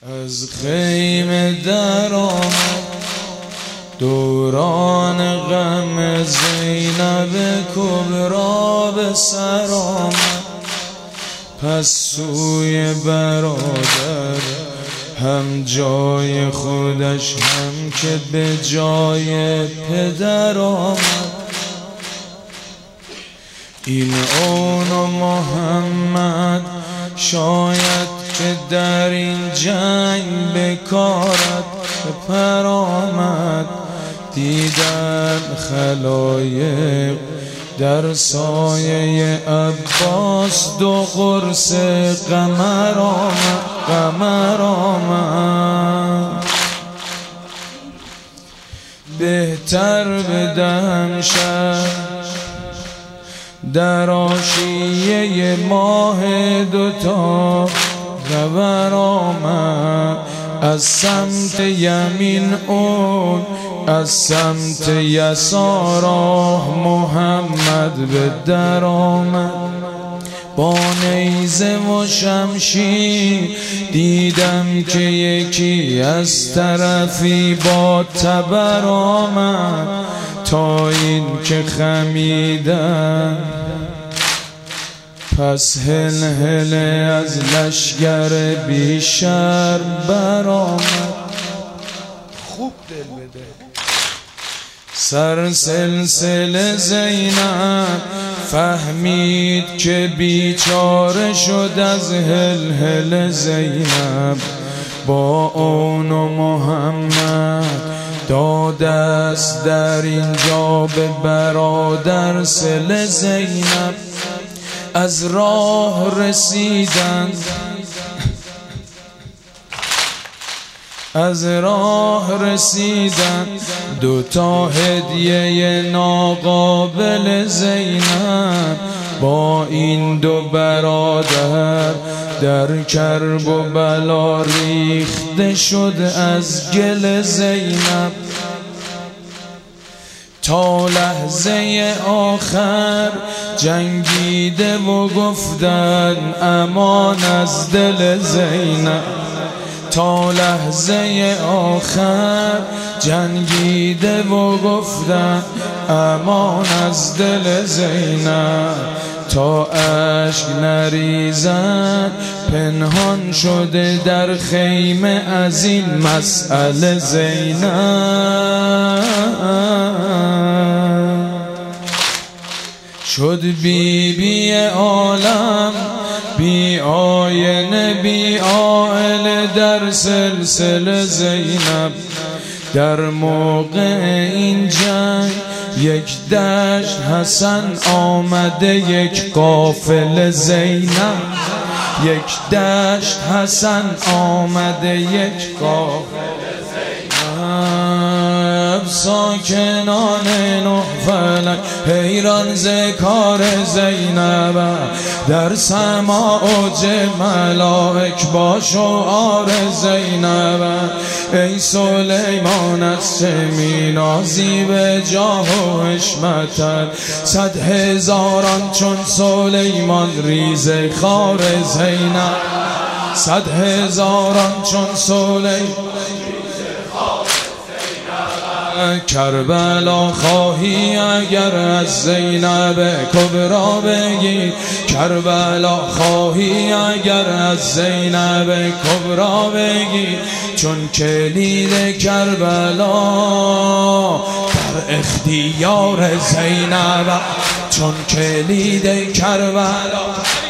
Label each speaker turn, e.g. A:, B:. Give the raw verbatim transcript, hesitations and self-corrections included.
A: از خیمه در آمد دوران غم زینب کبرا به سر آمد. پس سوی برادر هم جای خودش هم که به جای پدر آمد. این اون و محمد شاید که در این جنگ بکارت پر آمد. دیدن خلایق در سایه عباس دو قرص قمر آمد قمر آمد. بهتر بدهم شد در آشیه ماه دوتا خبر آمد. از سمت یمین اون از سمت یسار محمد به در آمد. با نیزه و شمشیر دیدم که یکی از طرفی با تبر آمد. تا این که خمیدن پس هل هل از لشگر بیشر برآمد. خوب دل بده. سر سلسله زینب فهمید که بیچاره شد از هل هل زینب. با اون و محمد داد است در اینجا به برادر سل زینب. از راه رسیدن از راه رسیدن دو تا هدیه ناقابل زینب. با این دو برادر در کرب و بلا ریخته شد از گل زینب. تا لحظه آخر جنگیده و گفتن امان از دل زینب. تا لحظه آخر جنگیده و گفتن امان از دل زینب. تا اشک نریزن پنهان شده در خیمه از این مسئله زینب. شد بی بی عالم بی آینه بی آئله در سلسله زینب. در موقع این جنگ یک دشت حسن آمده یک قافله زینب. یک دشت حسن آمده یک قافله زینب. ساکنان نه فلک حیران ز کار زینب. در سما اوج ملائک با شعار زینب. ای سلیمان از چه می نازی به جاه و حشمتت. صد هزاران چون سلیمان ریز خار زینب. صد هزاران چون سلیمان کربلا خواهی اگر از زینب کبرا بگی. کربلا خواهی اگر از زینب کبرا بگی. چون کلید کربلا در اختیار زینب. چون کلید کربلا